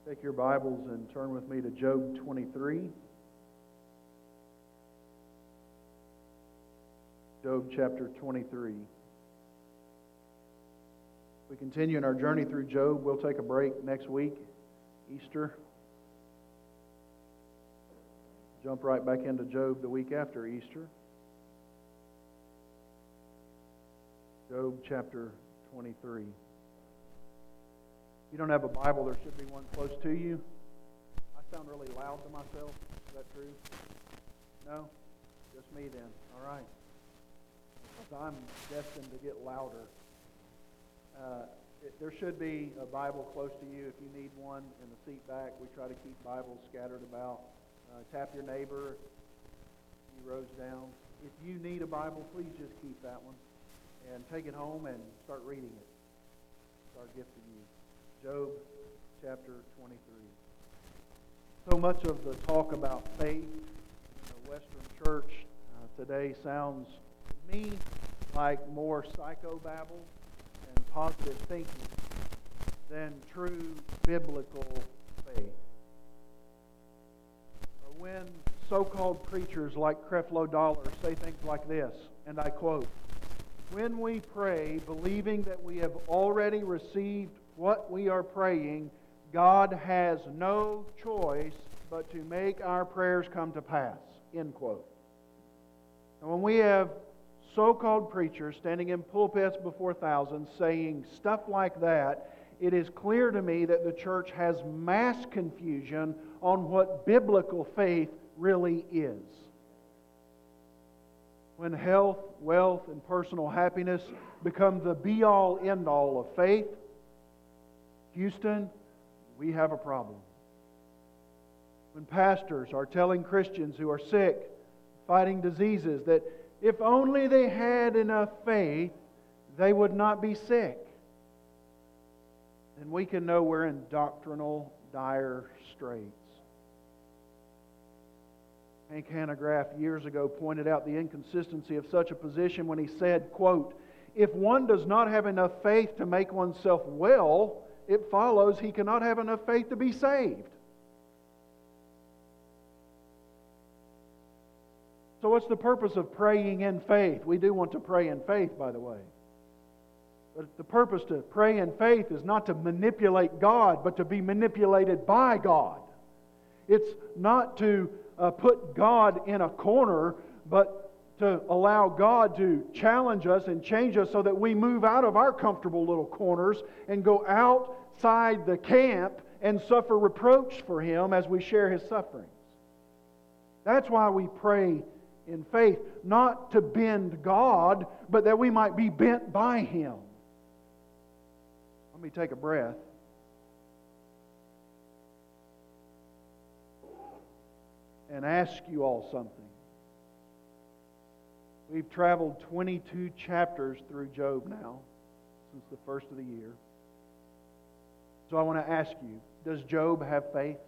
Take your Bibles and turn with me to Job 23. Job chapter 23. We continue in our journey through Job. We'll take a break next week, Easter. Jump right back into Job the week after Easter. Job chapter 23. If you don't have a Bible, there should be one close to you. I sound really loud to myself. Is that true? No? Just me then. All right. Because I'm destined to get louder. There should be a Bible close to you if you need one in the seat back. We try to keep Bibles scattered about. Tap your neighbor. He rows down. If you need a Bible, please just keep that one and take it home and start reading it. It's our gift to you. Job chapter 23. So much of the talk about faith in the Western church today sounds to me like more psychobabble and positive thinking than true biblical faith. When so-called preachers like Creflo Dollar say things like this, and I quote, "When we pray believing that we have already received what we are praying, God has no choice but to make our prayers come to pass." End quote. And when we have so-called preachers standing in pulpits before thousands saying stuff like that, it is clear to me that the church has mass confusion on what biblical faith really is. When health, wealth, and personal happiness become the be-all, end-all of faith, Houston, we have a problem. When pastors are telling Christians who are sick, fighting diseases, that if only they had enough faith, they would not be sick, then we can know we're in doctrinal dire straits. Hank Hanegraaff years ago pointed out the inconsistency of such a position when he said, quote, "If one does not have enough faith to make oneself well, it follows he cannot have enough faith to be saved." So what's the purpose of praying in faith? We do want to pray in faith, by the way. But the purpose to pray in faith is not to manipulate God, but to be manipulated by God. It's not to put God in a corner, but to allow God to challenge us and change us so that we move out of our comfortable little corners and go outside the camp and suffer reproach for Him as we share His sufferings. That's why we pray in faith, not to bend God, but that we might be bent by Him. Let me take a breath. And ask you all something. We've traveled 22 chapters through Job now, since the first of the year. So I want to ask you, does Job have faith?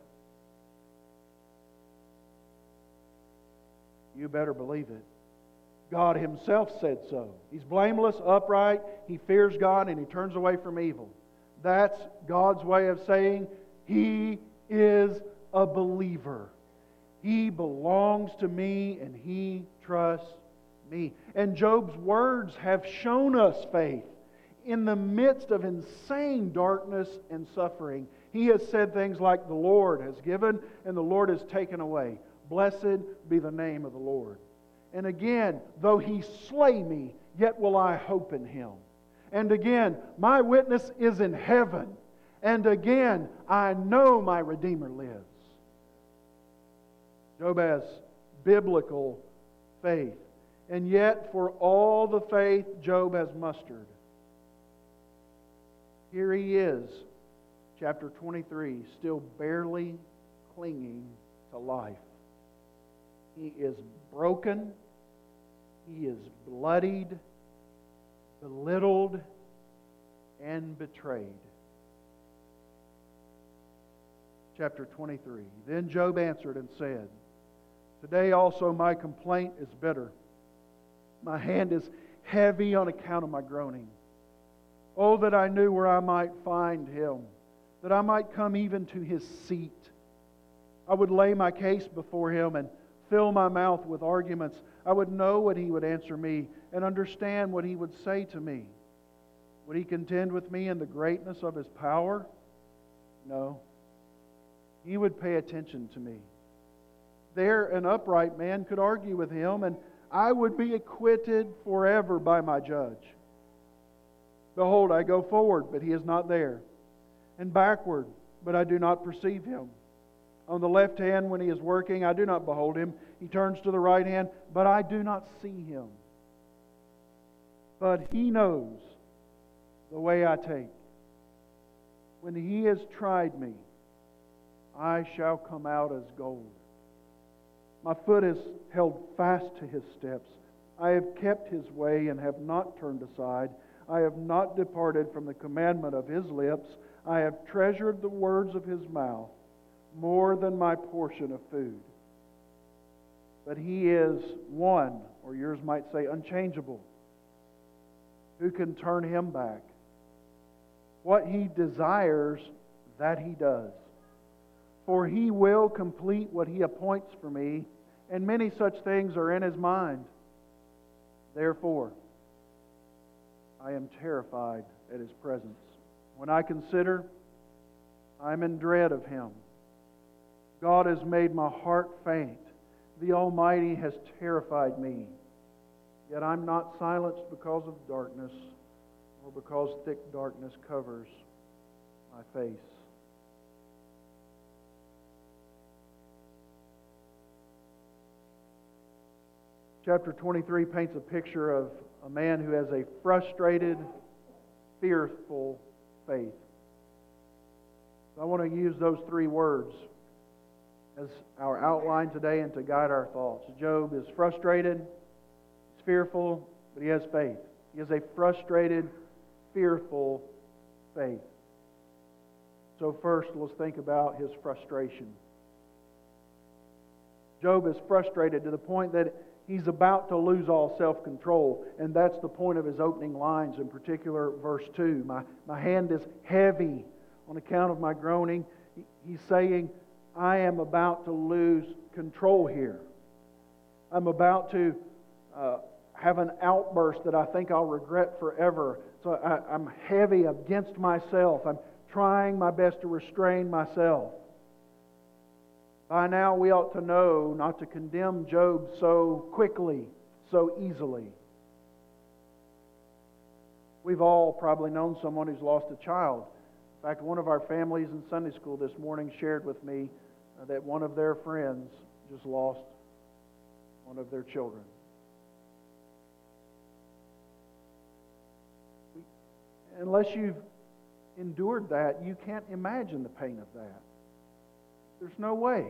You better believe it. God Himself said so. He's blameless, upright, he fears God, and he turns away from evil. That's God's way of saying He is a believer. He belongs to me and He trusts me. And Job's words have shown us faith. In the midst of insane darkness and suffering, he has said things like, "The Lord has given and the Lord has taken away. Blessed be the name of the Lord. And again, though He slay me, yet will I hope in Him. And again, my witness is in heaven. And again, I know my Redeemer lives." Job has biblical faith. And yet, for all the faith Job has mustered, here he is, chapter 23, still barely clinging to life. He is broken, he is bloodied, belittled, and betrayed. Chapter 23. Then Job answered and said, "Today also my complaint is bitter. My hand is heavy on account of my groaning. Oh, that I knew where I might find Him, that I might come even to his seat. I would lay my case before him and fill my mouth with arguments. I would know what he would answer me and understand what he would say to me. Would he contend with me in the greatness of his power? No. He would pay attention to me. There, an upright man could argue with him, and I would be acquitted forever by my judge. Behold, I go forward, but he is not there, and backward, but I do not perceive him. On the left hand, when he is working, I do not behold him. He turns to the right hand, but I do not see him. But he knows the way I take. When he has tried me, I shall come out as gold. My foot is held fast to his steps. I have kept his way and have not turned aside. I have not departed from the commandment of his lips. I have treasured the words of his mouth more than my portion of food. But he is one, or yours might say unchangeable. Who can turn him back? What he desires, that he does. For he will complete what he appoints for me, and many such things are in his mind. Therefore, I am terrified at his presence. When I consider, I am in dread of him. God has made my heart faint. The Almighty has terrified me. Yet I'm not silenced because of darkness, or because thick darkness covers my face. Chapter 23 paints a picture of a man who has a frustrated, fearful faith. So I want to use those three words as our outline today and to guide our thoughts. Job is frustrated, he's fearful, but he has faith. He has a frustrated, fearful faith. So first, let's think about his frustration. Job is frustrated to the point that he's about to lose all self-control. And that's the point of his opening lines, in particular verse 2. My hand is heavy on account of my groaning. He's saying, I am about to lose control here. I'm about to have an outburst that I think I'll regret forever. So I'm heavy against myself. I'm trying my best to restrain myself. By now we ought to know not to condemn Job so quickly, so easily. We've all probably known someone who's lost a child. In fact, one of our families in Sunday school this morning shared with me that one of their friends just lost one of their children. Unless you've endured that, you can't imagine the pain of that. There's no way.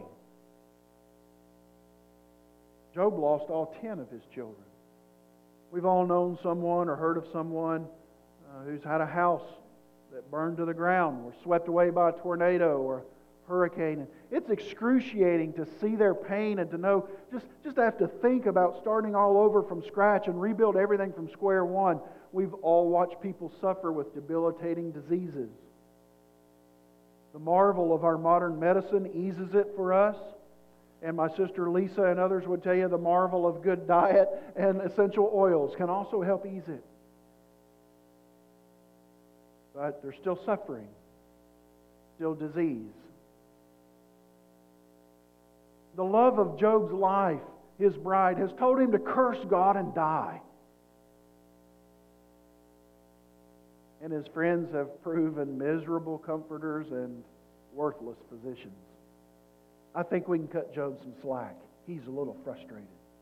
Job lost all 10 of his children. We've all known someone or heard of someone who's had a house that burned to the ground or swept away by a tornado or a hurricane. And it's excruciating to see their pain and to know, just have to think about starting all over from scratch and rebuild everything from square one. We've all watched people suffer with debilitating diseases. The marvel of our modern medicine eases it for us. And my sister Lisa and others would tell you the marvel of good diet and essential oils can also help ease it. But there's still suffering, still disease. The love of Job's life, his bride, has told him to curse God and die. And his friends have proven miserable comforters and worthless physicians. I think we can cut Job some slack. He's a little frustrated.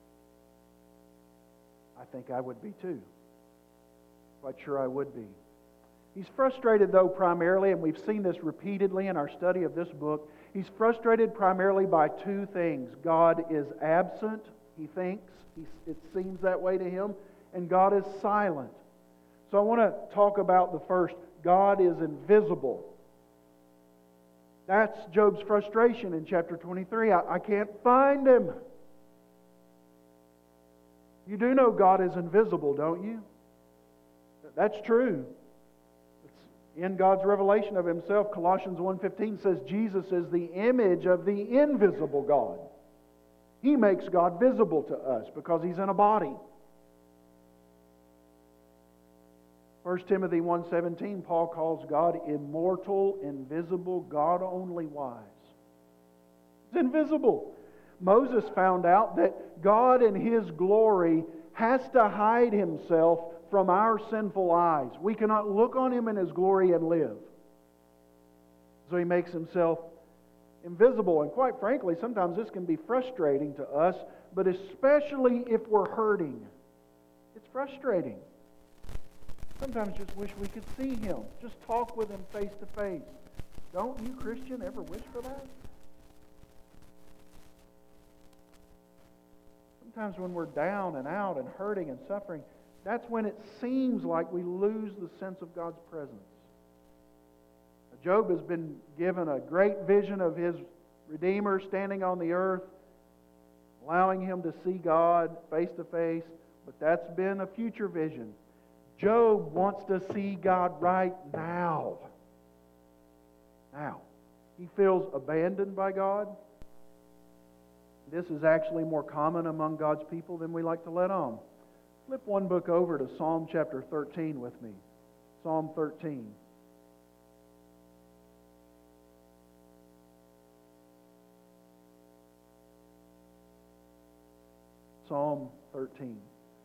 I think I would be too. Quite sure I would be. He's frustrated, though, primarily, and we've seen this repeatedly in our study of this book. He's frustrated primarily by two things. God is absent, he thinks. It seems that way to him. And God is silent. So I want to talk about the first. God is invisible. That's Job's frustration in chapter 23. I can't find him. You do know God is invisible, don't you? That's true. In God's revelation of Himself, Colossians 1:15 says Jesus is the image of the invisible God. He makes God visible to us because He's in a body. 1 Timothy 1:17, Paul calls God immortal, invisible, God only wise. It's invisible. Moses found out that God in His glory has to hide Himself from our sinful eyes. We cannot look on Him in His glory and live. So He makes Himself invisible. And quite frankly, sometimes this can be frustrating to us, but especially if we're hurting. It's frustrating. Sometimes just wish we could see Him. Just talk with Him face to face. Don't you, Christian, ever wish for that? Sometimes when we're down and out and hurting and suffering, that's when it seems like we lose the sense of God's presence. Job has been given a great vision of his Redeemer standing on the earth, allowing him to see God face to face, but that's been a future vision. Job wants to see God right now. Now. He feels abandoned by God. This is actually more common among God's people than we like to let on. Flip one book over to Psalm chapter 13 with me. Psalm 13. Psalm 13.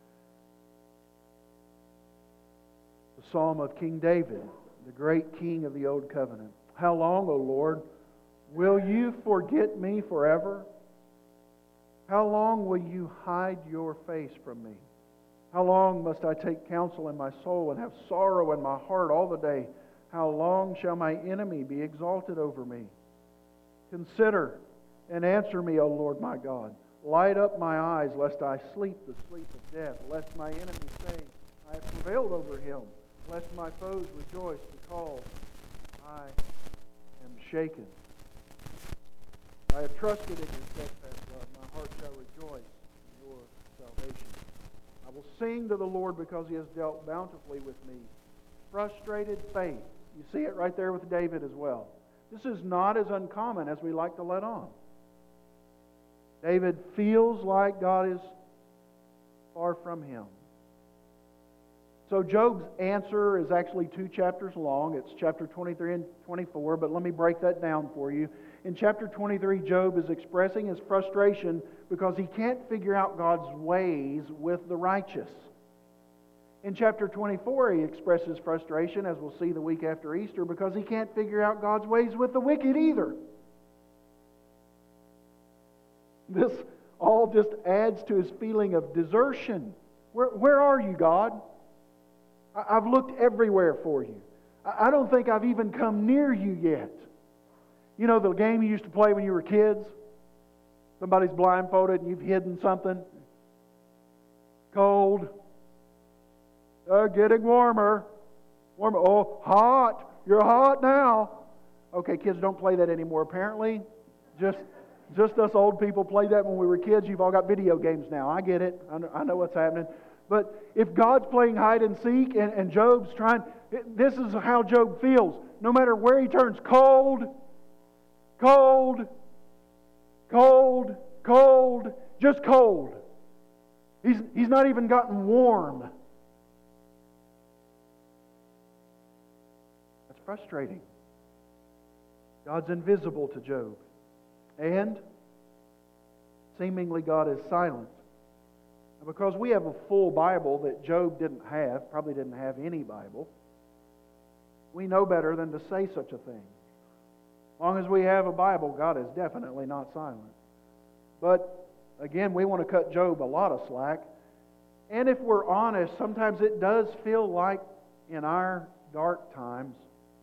The Psalm of King David, the great king of the Old Covenant. How long, O Lord, will you forget me forever? How long will you hide your face from me? How long must I take counsel in my soul and have sorrow in my heart all the day? How long shall my enemy be exalted over me? Consider and answer me, O Lord my God. Light up my eyes, lest I sleep the sleep of death, lest my enemy say, I have prevailed over him, lest my foes rejoice because I am shaken. I have trusted in your steadfast love. My heart shall rejoice in your salvation. I will sing to the Lord because He has dealt bountifully with me. Frustrated faith. You see it right there with David as well. This is not as uncommon as we like to let on. David feels like God is far from him. So Job's answer is actually 2 chapters long. It's chapter 23 and 24, but let me break that down for you. In chapter 23, Job is expressing his frustration because he can't figure out God's ways with the righteous. In chapter 24, he expresses frustration, as we'll see the week after Easter, because he can't figure out God's ways with the wicked either. This all just adds to his feeling of desertion. Where are you, God? I've looked everywhere for you. I don't think I've even come near you yet. You know the game you used to play when you were kids? Somebody's blindfolded and you've hidden something. Cold. Getting warmer. Warmer. Oh, hot. You're hot now. Okay, kids don't play that anymore apparently. Just us old people played that when we were kids. You've all got video games now. I get it. I know what's happening. But if God's playing hide and seek and Job's trying, this is how Job feels. No matter where he turns, cold, cold, cold, cold, just cold. He's not even gotten warm. That's frustrating. God's invisible to Job. And seemingly God is silent. And because we have a full Bible that Job didn't have, probably didn't have any Bible, we know better than to say such a thing. As long as we have a Bible, God is definitely not silent. But again, we want to cut Job a lot of slack. And if we're honest, sometimes it does feel like in our dark times,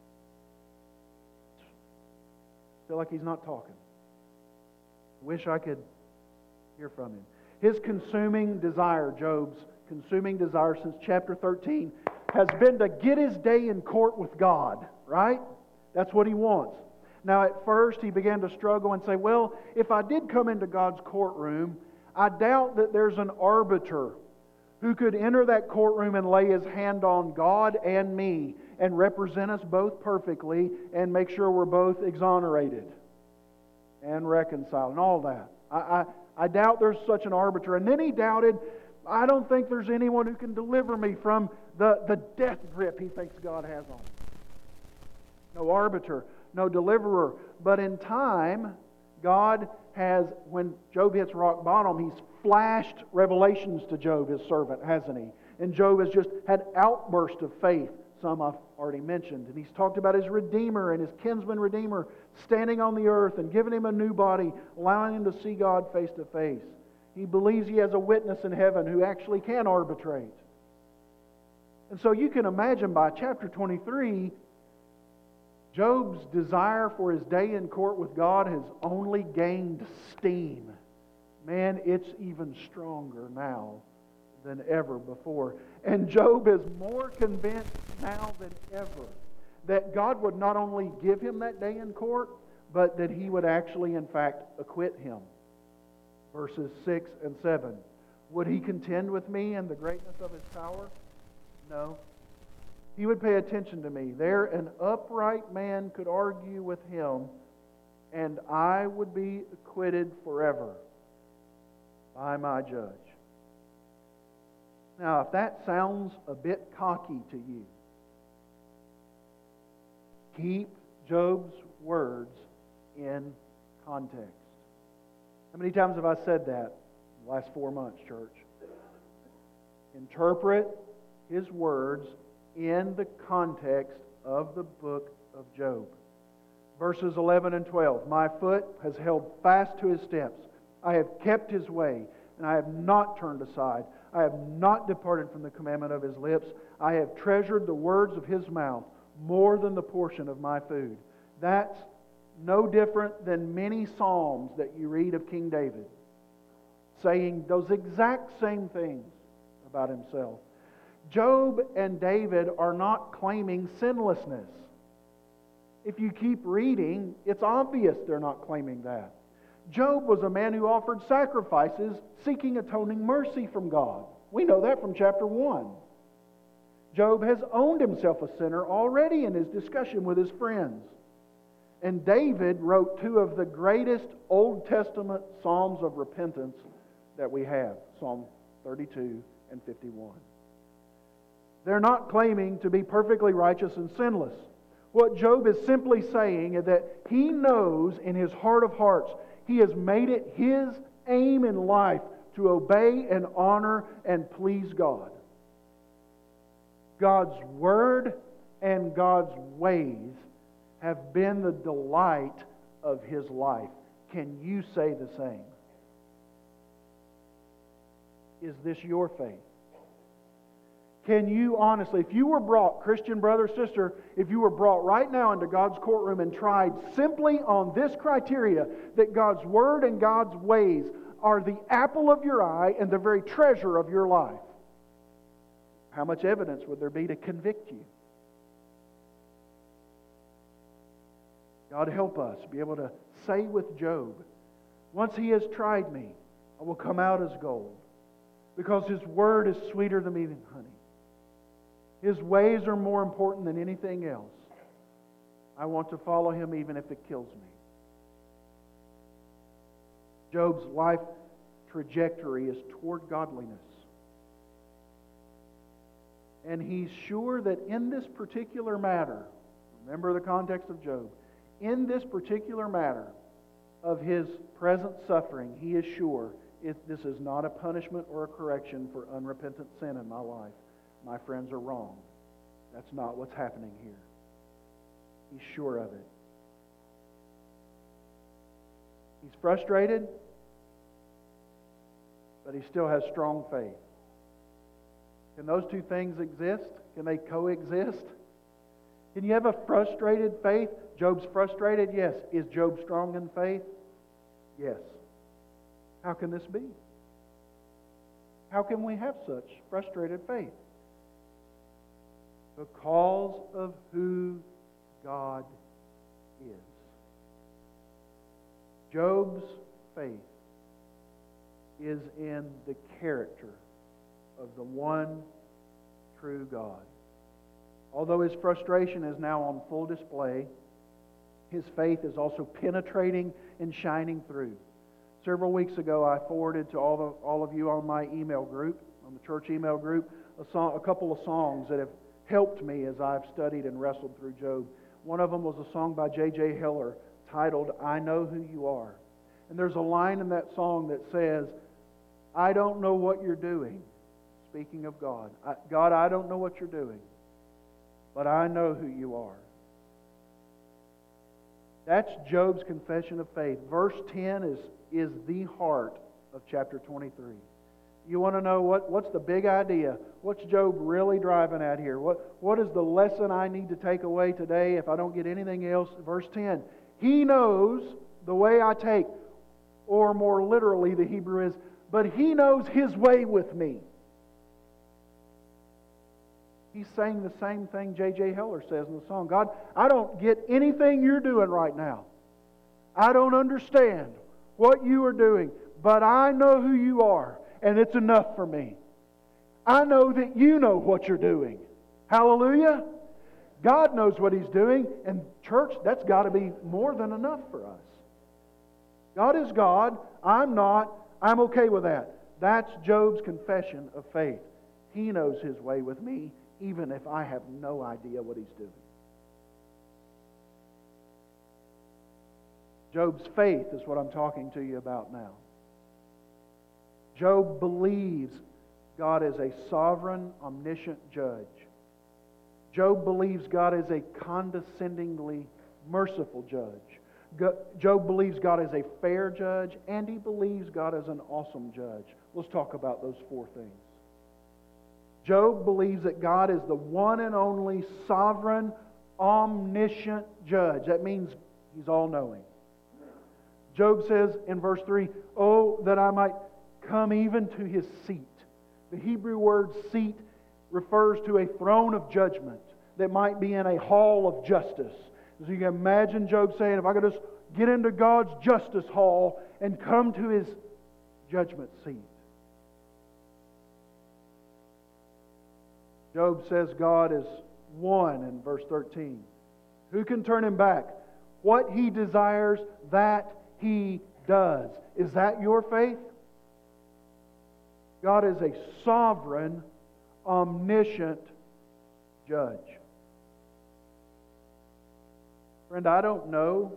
I feel like He's not talking. Wish I could hear from Him. His consuming desire, Job's consuming desire since chapter 13, has been to get his day in court with God, right? That's what he wants. Now at first he began to struggle and say, well, if I did come into God's courtroom, I doubt that there's an arbiter who could enter that courtroom and lay his hand on God and me and represent us both perfectly and make sure we're both exonerated and reconciled and all that. I doubt there's such an arbiter. And then he doubted, I don't think there's anyone who can deliver me from the death grip he thinks God has on him. No arbiter, no deliverer. But in time, God has, when Job hits rock bottom, He's flashed revelations to Job, His servant, hasn't He? And Job has just had outbursts of faith, some I've already mentioned. And he's talked about his Redeemer and his kinsman Redeemer standing on the earth and giving him a new body, allowing him to see God face to face. He believes he has a witness in heaven who actually can arbitrate. And so you can imagine by chapter 23, Job's desire for his day in court with God has only gained steam. Man, it's even stronger now than ever before. And Job is more convinced now than ever that God would not only give him that day in court, but that He would actually, in fact, acquit him. Verses 6 and 7. Would He contend with me in the greatness of His power? No. He would pay attention to me. There an upright man could argue with Him, and I would be acquitted forever by my judge. Now, if that sounds a bit cocky to you, keep Job's words in context. How many times have I said that in the last 4 months, church? Interpret his words in the context of the book of Job. Verses 11 and 12. My foot has held fast to His steps. I have kept His way, and I have not turned aside. I have not departed from the commandment of His lips. I have treasured the words of His mouth more than the portion of my food. That's no different than many psalms that you read of King David, saying those exact same things about himself. Job and David are not claiming sinlessness. If you keep reading, it's obvious they're not claiming that. Job was a man who offered sacrifices seeking atoning mercy from God. We know that from chapter 1. Job has owned himself a sinner already in his discussion with his friends. And David wrote 2 of the greatest Old Testament psalms of repentance that we have, Psalm 32 and 51. They're not claiming to be perfectly righteous and sinless. What Job is simply saying is that he knows in his heart of hearts he has made it his aim in life to obey and honor and please God. God's Word and God's ways have been the delight of his life. Can you say the same? Is this your faith? Can you honestly, if you were brought, Christian brother, sister, if you were brought right now into God's courtroom and tried simply on this criteria, that God's Word and God's ways are the apple of your eye and the very treasure of your life, how much evidence would there be to convict you? God help us be able to say with Job, once He has tried me, I will come out as gold, because His Word is sweeter to me than honey. His ways are more important than anything else. I want to follow Him even if it kills me. Job's life trajectory is toward godliness. And he's sure that in this particular matter, remember the context of Job, in this particular matter of his present suffering, he is sure this is not a punishment or a correction for unrepentant sin in my life. My friends are wrong. That's not what's happening here. He's sure of it. He's frustrated, but he still has strong faith. Can those two things exist? Can they coexist? Can you have a frustrated faith? Job's frustrated, yes. Is Job strong in faith? Yes. How can this be? How can we have such frustrated faith? Because of who God is. Job's faith is in the character of the one true God. Although his frustration is now on full display, his faith is also penetrating and shining through. Several weeks ago, I forwarded to all of you on my email group, on the church email group, a couple of songs that have helped me as I've studied and wrestled through Job. One of them was a song by J.J. Hiller titled, I Know Who You Are. And there's a line in that song that says, I don't know what you're doing. Speaking of God. God, I don't know what you're doing, but I know who you are. That's Job's confession of faith. Verse 10 is the heart of chapter 23. You want to know what's the big idea? What's Job really driving at here? What is the lesson I need to take away today if I don't get anything else? Verse 10. He knows the way I take, or more literally the Hebrew is, but He knows His way with me. He's saying the same thing J.J. Hiller says in the song. God, I don't get anything you're doing right now. I don't understand what you are doing, but I know who you are, and it's enough for me. I know that you know what you're doing. Hallelujah! God knows what He's doing, and church, that's got to be more than enough for us. God is God. I'm not. I'm okay with that. That's Job's confession of faith. He knows His way with me, even if I have no idea what He's doing. Job's faith is what I'm talking to you about now. Job believes God is a sovereign, omniscient judge. Job believes God is a condescendingly merciful judge. Job believes God is a fair judge, and he believes God is an awesome judge. Let's talk about those four things. Job believes that God is the one and only sovereign, omniscient judge. That means He's all-knowing. Job says in verse 3, oh, that I might come even to His seat. The Hebrew word seat refers to a throne of judgment that might be in a hall of justice. So you can imagine Job saying, if I could just get into God's justice hall and come to His judgment seat. Job says God is one in verse 13. Who can turn Him back? What He desires, that He does. Is that your faith? God is a sovereign, omniscient judge. Friend, I don't know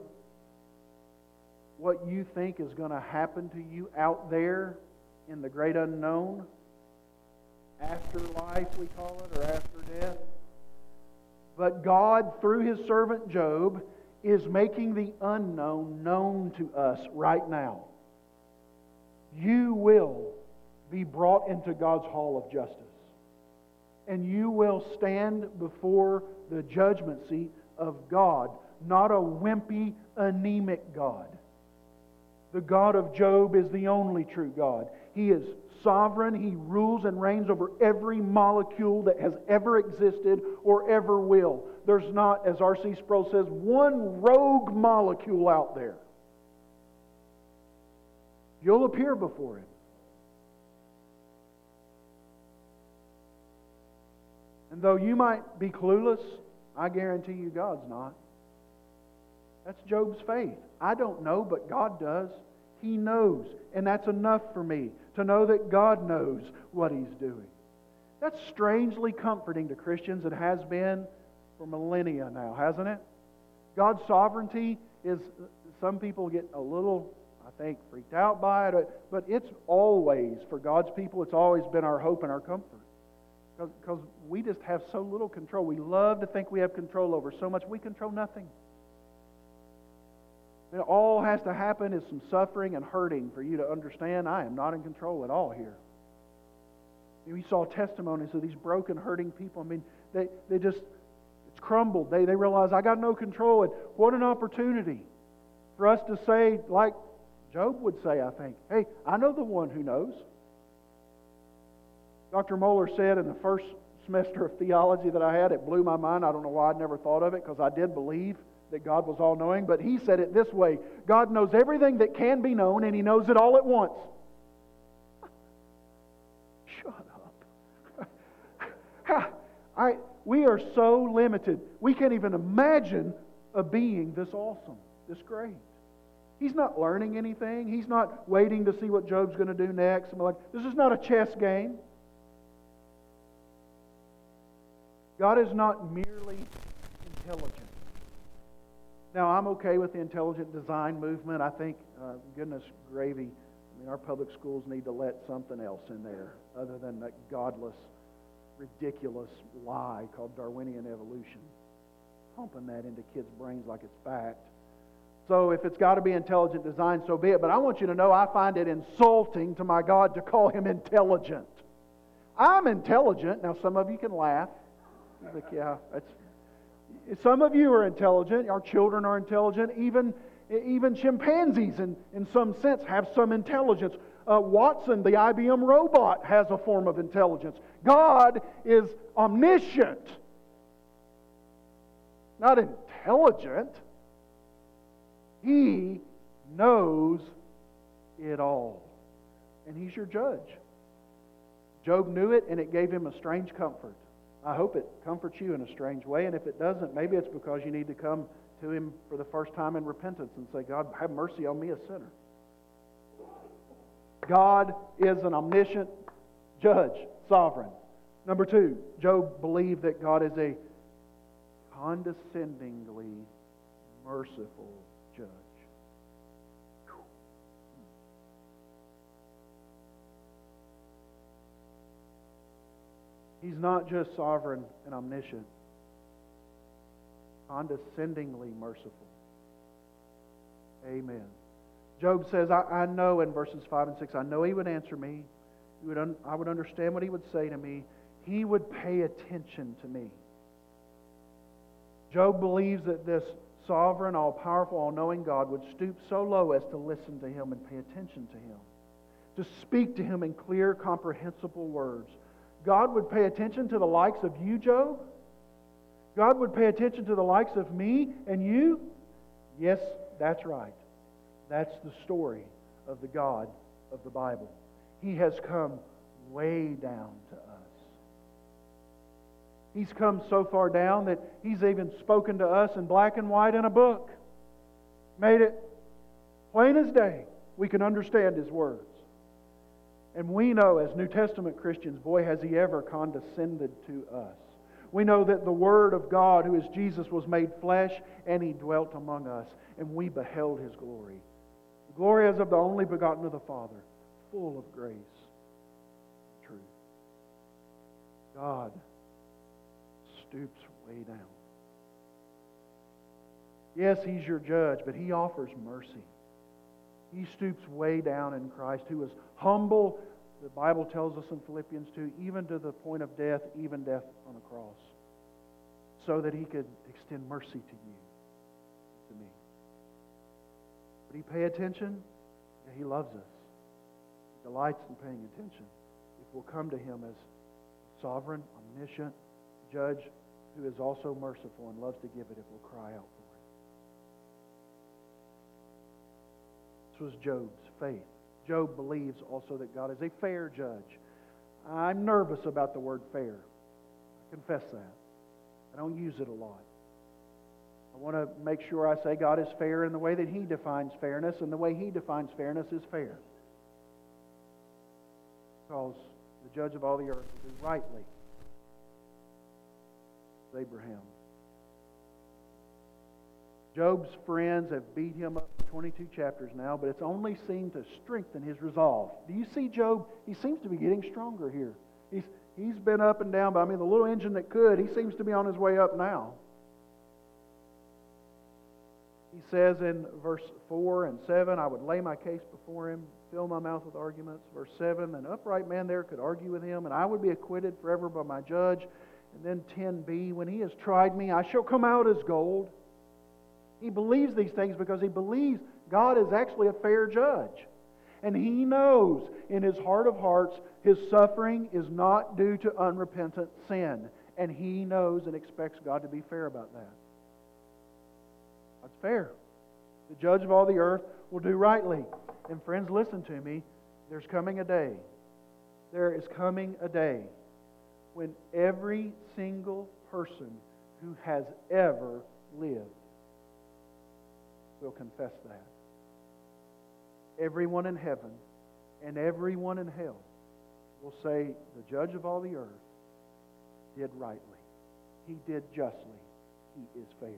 what you think is going to happen to you out there in the great unknown. Afterlife, we call it, or after death. But God, through His servant Job, is making the unknown known to us right now. You will be brought into God's hall of justice. And you will stand before the judgment seat of God, not a wimpy, anemic God. The God of Job is the only true God. He is sovereign. He rules and reigns over every molecule that has ever existed or ever will. There's not, as R.C. Sproul says, one rogue molecule out there. You'll appear before Him. And though you might be clueless, I guarantee you God's not. That's Job's faith. I don't know, but God does. He knows. And that's enough for me to know that God knows what He's doing. That's strangely comforting to Christians. It has been for millennia now, hasn't it? God's sovereignty is, some people get a little, I think, freaked out by it. But it's always, for God's people, it's always been our hope and our comfort. Because we just have so little control. We love to think we have control over so much. We control nothing. And all has to happen is some suffering and hurting for you to understand I am not in control at all here. We saw testimonies of these broken, hurting people. I mean, they just, it's crumbled. They realize I got no control. And what an opportunity for us to say, like Job would say, I think, hey, I know the one who knows. Dr. Moeller said in the first semester of theology that I had, it blew my mind. I don't know why I'd never thought of it, because I did believe that God was all-knowing. But he said it this way: God knows everything that can be known, and He knows it all at once. Shut up. we are so limited. We can't even imagine a being this awesome, this great. He's not learning anything. He's not waiting to see what Job's going to do next. This is not a chess game. God is not merely intelligent. Now, I'm okay with the intelligent design movement. I think, goodness gravy, our public schools need to let something else in there other than that godless, ridiculous lie called Darwinian evolution. Pumping that into kids' brains like it's fact. So if it's got to be intelligent design, so be it. But I want you to know I find it insulting to my God to call Him intelligent. I'm intelligent. Now, some of you can laugh. Like, yeah, some of you are intelligent. Our children are intelligent. Even chimpanzees, in some sense, have some intelligence. Watson, the IBM robot, has a form of intelligence. God is omniscient, not intelligent. He knows it all. And He's your judge. Job knew it, and it gave him a strange comfort. I hope it comforts you in a strange way, and if it doesn't, maybe it's because you need to come to Him for the first time in repentance and say, God, have mercy on me, a sinner. God is an omniscient judge, sovereign. Number 2, Job believed that God is a condescendingly merciful judge. He's not just sovereign and omniscient, condescendingly merciful. Amen. Job says, I know in verses 5 and 6, I know He would answer me. I would understand what He would say to me. He would pay attention to me. Job believes that this sovereign, all-powerful, all-knowing God would stoop so low as to listen to him and pay attention to him, to speak to him in clear, comprehensible words. God would pay attention to the likes of you, Job? God would pay attention to the likes of me and you? Yes, that's right. That's the story of the God of the Bible. He has come way down to us. He's come so far down that He's even spoken to us in black and white in a book. Made it plain as day. We can understand His words. And we know as New Testament Christians, boy, has He ever condescended to us. We know that the Word of God, who is Jesus, was made flesh and He dwelt among us. And we beheld His glory. The glory as of the only begotten of the Father, full of grace and truth. God stoops way down. Yes, He's your judge, but He offers mercy. He stoops way down in Christ, who was humble, the Bible tells us in Philippians 2, even to the point of death, even death on a cross, so that He could extend mercy to you, to me. But He pay attention? Yeah, He loves us. He delights in paying attention. If we'll come to Him as sovereign, omniscient judge who is also merciful and loves to give it if we'll cry out for it. This was Job's faith. Job believes also that God is a fair judge. I'm nervous about the word fair. I confess that. I don't use it a lot. I want to make sure I say God is fair in the way that He defines fairness, and the way He defines fairness is fair. Because the judge of all the earth will do rightly. Abraham. Job's friends have beat him up for 22 chapters now, but it's only seemed to strengthen his resolve. Do you see Job? He seems to be getting stronger here. He's been up and down, but the little engine that could, he seems to be on his way up now. He says in verse 4 and 7, I would lay my case before him, fill my mouth with arguments. Verse 7, an upright man there could argue with him, and I would be acquitted forever by my judge. And then 10b, when he has tried me, I shall come out as gold. He believes these things because he believes God is actually a fair judge. And he knows in his heart of hearts his suffering is not due to unrepentant sin. And he knows and expects God to be fair about that. That's fair. The judge of all the earth will do rightly. And friends, listen to me. There's coming a day. There is coming a day when every single person who has ever lived will confess that. Everyone in heaven and everyone in hell will say, the judge of all the earth did rightly. He did justly. He is fair.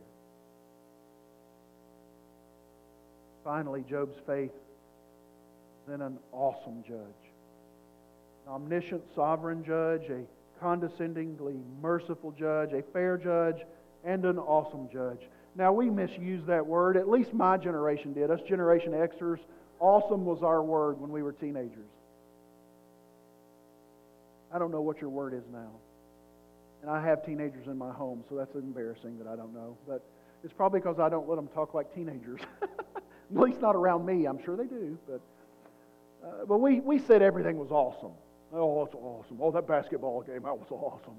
Finally, Job's faith is in an awesome judge. An omniscient, sovereign judge, a condescendingly merciful judge, a fair judge, and an awesome judge. Now, we misuse that word. At least my generation did. Us Generation Xers, awesome was our word when we were teenagers. I don't know what your word is now. And I have teenagers in my home, so that's embarrassing that I don't know. But it's probably because I don't let them talk like teenagers. At least not around me. I'm sure they do. But we said everything was awesome. Oh, it's awesome. Oh, that basketball game, that was awesome.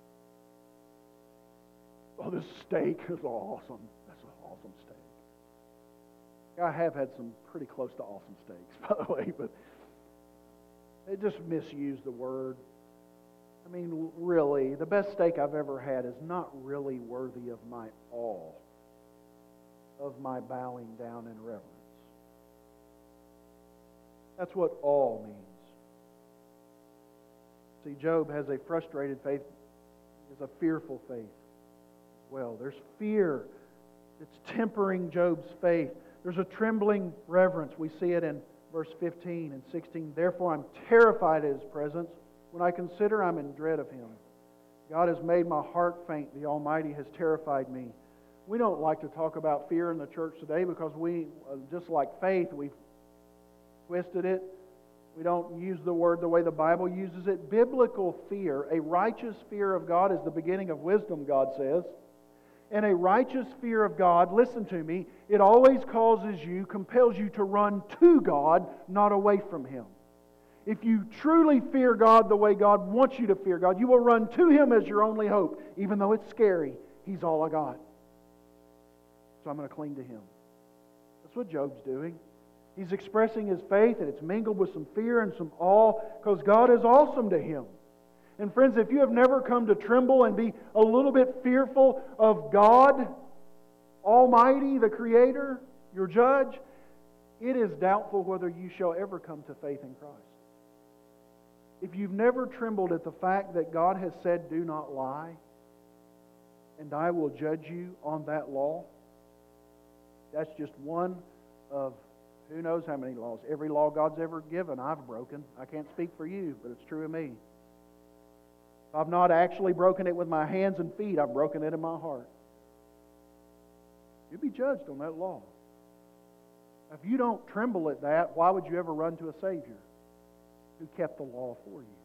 Oh, this steak is awesome. That's an awesome steak. I have had some pretty close to awesome steaks, by the way, but they just misuse the word. I mean, really, the best steak I've ever had is not really worthy of my awe, of my bowing down in reverence. That's what awe means. See, Job has a frustrated faith, he has a fearful faith as well. There's fear that's tempering Job's faith. There's a trembling reverence. We see it in verse 15 and 16. Therefore I'm terrified at His presence. When I consider, I'm in dread of Him. God has made my heart faint. The Almighty has terrified me. We don't like to talk about fear in the church today because we, just like faith, we've twisted it. We don't use the word the way the Bible uses it. Biblical fear, a righteous fear of God, is the beginning of wisdom, God says. And a righteous fear of God, listen to me, it always causes you, compels you to run to God, not away from Him. If you truly fear God the way God wants you to fear God, you will run to Him as your only hope. Even though it's scary, He's all I got. So I'm going to cling to Him. That's what Job's doing. He's expressing his faith, and it's mingled with some fear and some awe, because God is awesome to him. And friends, if you have never come to tremble and be a little bit fearful of God Almighty, the Creator, your Judge, it is doubtful whether you shall ever come to faith in Christ. If you've never trembled at the fact that God has said, do not lie, and I will judge you on that law, that's just one of who knows how many laws. Every law God's ever given, I've broken. I can't speak for you, but it's true of me. If I've not actually broken it with my hands and feet, I've broken it in my heart. You'll be judged on that law. If you don't tremble at that, why would you ever run to a Savior who kept the law for you?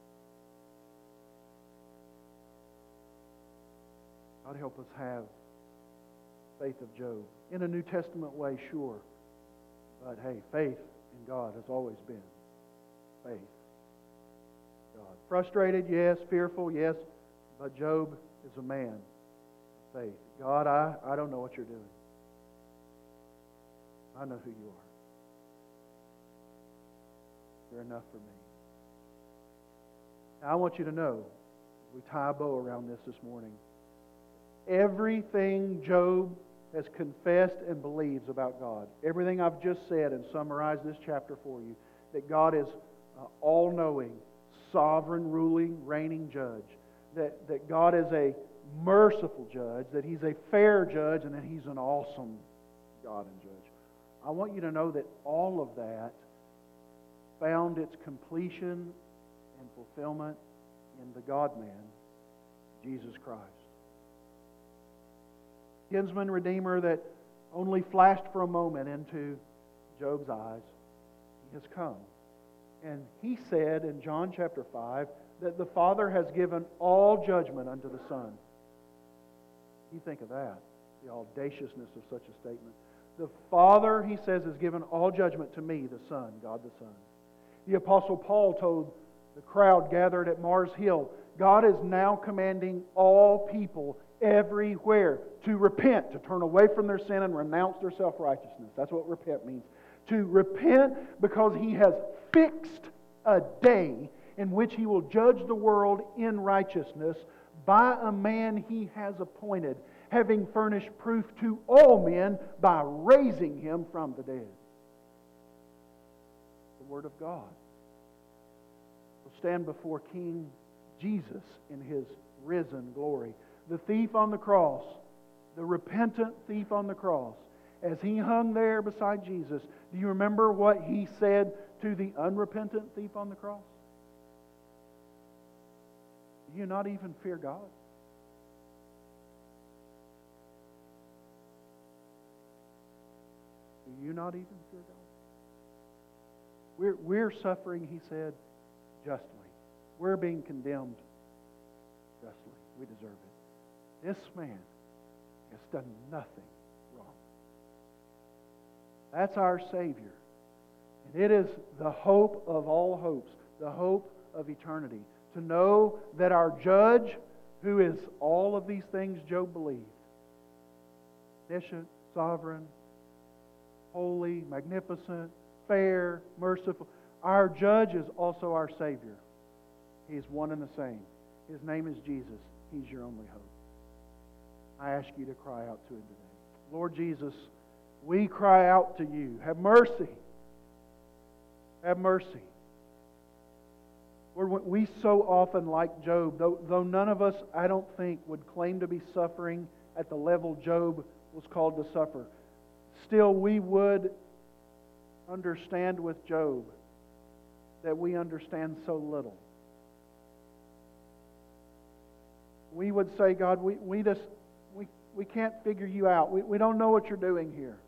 God help us have faith of Job. In a New Testament way, sure. But hey, faith in God has always been faith. God. Frustrated, yes. Fearful, yes. But Job is a man of faith. God, I don't know what you're doing. I know who you are. You're enough for me. Now, I want you to know, as we tie a bow around this morning, everything Job has confessed and believes about God, everything I've just said and summarized this chapter for you, that God is all-knowing, sovereign, ruling, reigning judge, that God is a merciful judge, that He's a fair judge, and that He's an awesome God and judge. I want you to know that all of that found its completion and fulfillment in the God-man, Jesus Christ. Kinsman Redeemer that only flashed for a moment into Job's eyes, He has come. And He said in John chapter 5 that the Father has given all judgment unto the Son. You think of that, the audaciousness of such a statement. The Father, He says, has given all judgment to me, the Son, God the Son. The Apostle Paul told the crowd gathered at Mars Hill, God is now commanding all people everywhere to repent, to turn away from their sin and renounce their self-righteousness. That's what repent means. To repent because He has fixed a day in which He will judge the world in righteousness by a man He has appointed, having furnished proof to all men by raising Him from the dead. The Word of God. We'll stand before King Jesus in His risen glory. The thief on the cross, the repentant thief on the cross, as he hung there beside Jesus, do you remember what He said to the unrepentant thief on the cross? Do you not even fear God? Do you not even fear God? We're suffering, He said, justly. We're being condemned justly. We deserve it. This man has done nothing wrong. That's our Savior. And it is the hope of all hopes, the hope of eternity, to know that our Judge, who is all of these things Job believed, omniscient, sovereign, holy, magnificent, fair, merciful, our Judge is also our Savior. He is one and the same. His name is Jesus. He's your only hope. I ask you to cry out to Him today. Lord Jesus, we cry out to You. Have mercy. Have mercy. Lord, we so often, like Job, though none of us, I don't think, would claim to be suffering at the level Job was called to suffer, still we would understand with Job that we understand so little. We would say, God, we can't figure You out. We don't know what You're doing here.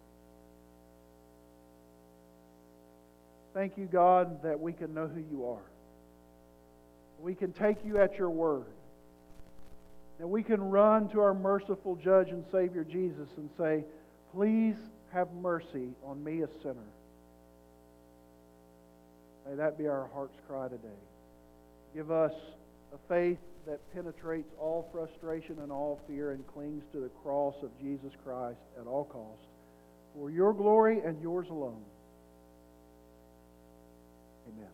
Thank You, God, that we can know who You are. We can take You at Your word. And we can run to our merciful Judge and Savior Jesus and say, please have mercy on me, a sinner. May that be our heart's cry today. Give us a faith that penetrates all frustration and all fear and clings to the cross of Jesus Christ at all costs, for Your glory and Yours alone. Amen.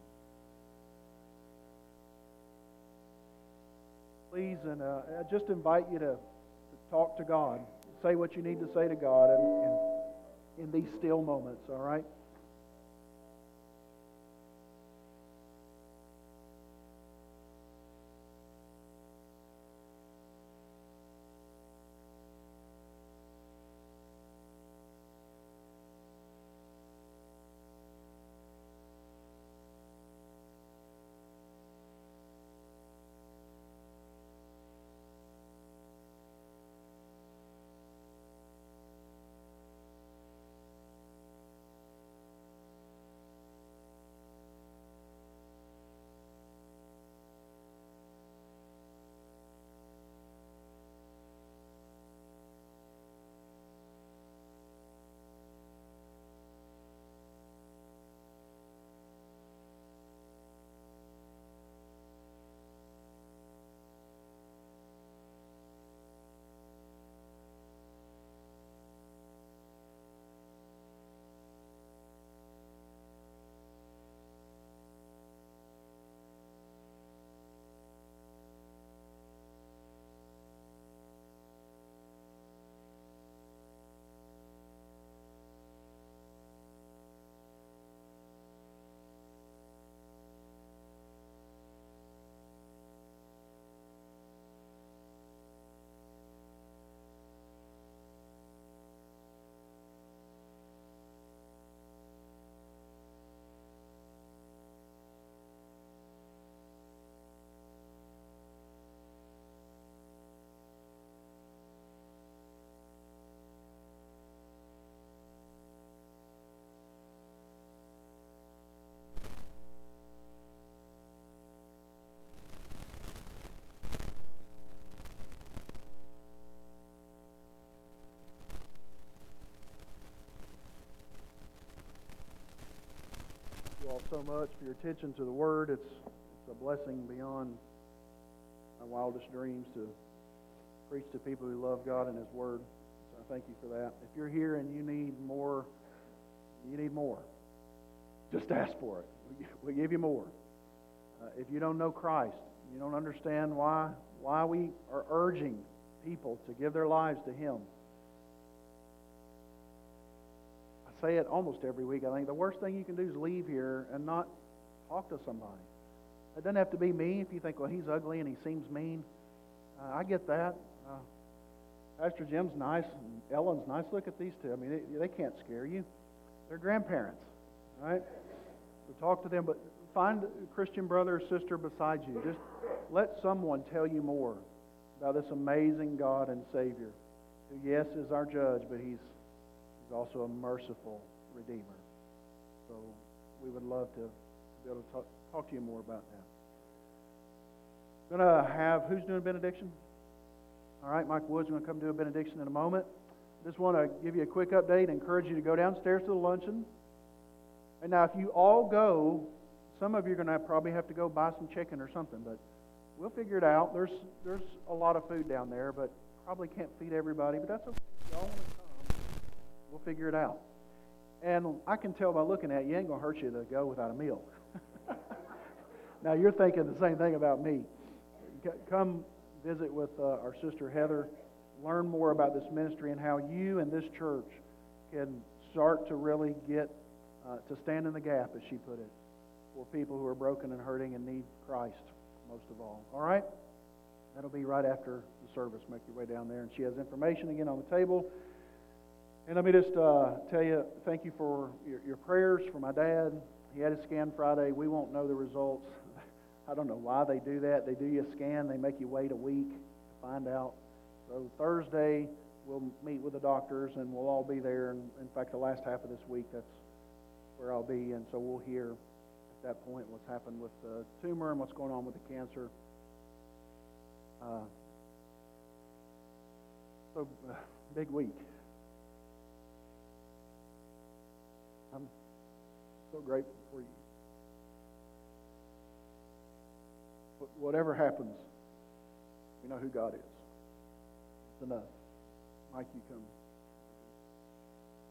Please, and I just invite you to talk to God. Say what you need to say to God in these still moments, all right? All so much for your attention to the Word. It's a blessing beyond my wildest dreams to preach to people who love God and His Word. So I thank you for that. If you're here and you need more, just ask for it. We'll give you more. If you don't know Christ, you don't understand why why we are urging people to give their lives to Him. I say it almost every week. I think the worst thing you can do is leave here and not talk to somebody. It doesn't have to be me. If you think, well, he's ugly and he seems mean, I get that. Pastor Jim's nice and Ellen's nice. Look at these two. I mean, they can't scare you. They're grandparents, right? So talk to them, but find a Christian brother or sister beside you. Just let someone tell you more about this amazing God and Savior, who, yes, is our judge, but He's also a merciful Redeemer. So we would love to be able to talk to you more about that. Going to have, who's doing benediction? All right, Mike Wood's going to come do a benediction in a moment. Just want to give you a quick update, encourage you to go downstairs to the luncheon. And now, if you all go, some of you are going to probably have to go buy some chicken or something, but we'll figure it out. There's a lot of food down there, but probably can't feed everybody, but that's okay. If y'all want to come, we'll figure it out. And I can tell by looking at you, it ain't going to hurt you to go without a meal. Now, you're thinking the same thing about me. Come visit with our sister Heather. Learn more about this ministry and how you and this church can start to really get to stand in the gap, as she put it, for people who are broken and hurting and need Christ most of all. All right? That'll be right after the service. Make your way down there. And she has information again on the table. And let me just tell you, thank you for your prayers for my dad. He had a scan Friday. We won't know the results. I don't know why they do that. They do you a scan. They make you wait a week to find out. So Thursday, we'll meet with the doctors, and we'll all be there. And in fact, the last half of this week, that's where I'll be. And so we'll hear at that point what's happened with the tumor and what's going on with the cancer. Big week. I'm so grateful for you. But whatever happens, we know who God is. It's enough. Mike, you come.